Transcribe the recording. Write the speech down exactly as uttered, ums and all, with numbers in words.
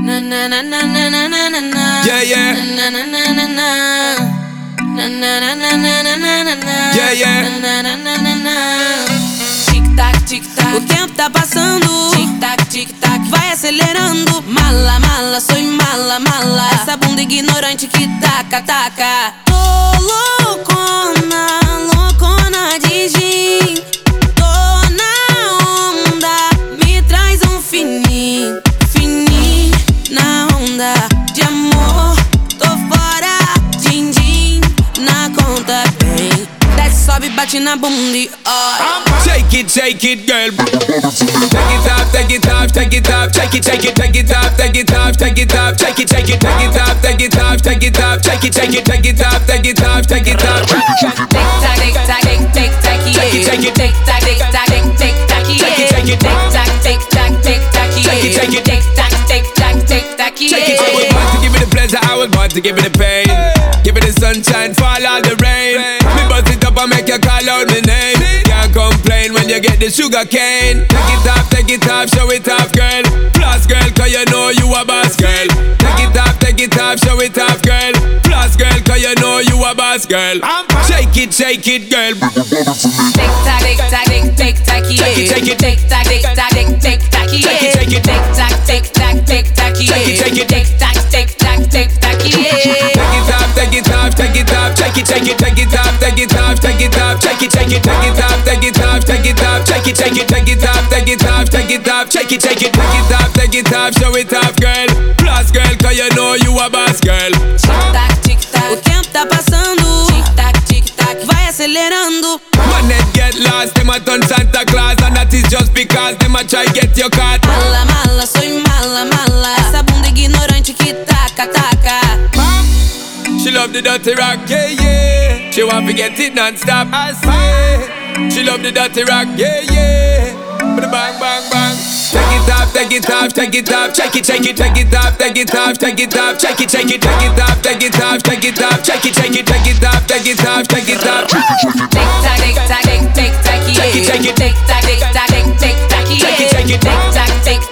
Na na na na na na na na na. Yeah, yeah. Na na na na na. Na na na na na na na na na. Yeah, yeah. Na na na na na. Tic tac, tic tac. O tempo tá passando. Tic tac, tic tac. Vai acelerando. Mala, mala, sou mala, mala. Essa bunda ignorante que taca, taca. Tô loucona, loucona de gin. Tô na onda. Me traz um fininho, fininho na onda de amor. Tô fora, din din na conta bem. Desce, sobe, bate na bunda e ó. Shake it, shake it, girl. Take it off, take it off, take it off. Shake it, shake it, take it off, take it off, take it off. Shake it, shake it, take it off, take it off, take it off. Shake it, shake it, take it off, take it off, take it off. Tic tac, tic tac, tic tic tac, yeah. Shake it, Tic tac, tic tac, tic tic tac, yeah. Shake it, shake it. Tic tac, tic tac, tic tac, yeah. Shake it, shake it. Tic tac, tic tac, tic tac, yeah. Shake it. I was born to give it the pleasure, I was born to give it the pain. Give it the sunshine, fall all the rain. Me bust it up and make you call out my name. Can't complain when you get the sugar cane. Take it off, take it off, show it off, girl. Plus, girl, cause you know you a boss, girl. Take it off, take it off, show it off, girl. Plus, girl, cause you know you a boss, girl. Shake it, shake it, girl. Tic tac, tic tac, tic tic tac, yeah. Shake it, shake it. Tic tac, tic tac, tic tic tac, yeah. Shake it, shake it. Tic tac, tic tac, tic tac, yeah. Shake it, shake it. Tic tac, tic tac, tic tac, yeah. Take it off, take it off, take it off. Shake it, shake it, take it off, take it off, take it off. Shake it, shake it, take it off, take it off, take it off. Shake it, shake it, take it off, take it off, take it off. Shake it, shake it, take it off, take it off. Show it off, girl. Plus, girl, cause you know you a boss, girl. Tic tac, tic tac. O tempo tá passando. Tic tac, tic tac. Vai acelerando. Man, head get lost, them a turn Santa Claus. And that is just because them a try get your card. Mala, mala, sou mala, mala. Essa bunda ignorante que taca, taca. She love the dirty rock, yeah, yeah. She want to get it non-stop, I say. She love the dirty rock, yeah, yeah. Bang, bang, bang. Take it off, take it off, take it off. Shake it, shake it, take it off, take it off, take it off. Shake it, shake it, take it off, take it off, take it off. Shake it, shake it, take it off, take it off, take it off. Tic tac, tic tac, tic tic tac, yeah. Shake it, shake it. Tic tac, tic tac, tic tic tac, yeah. Shake it, shake it. Tic tac, tic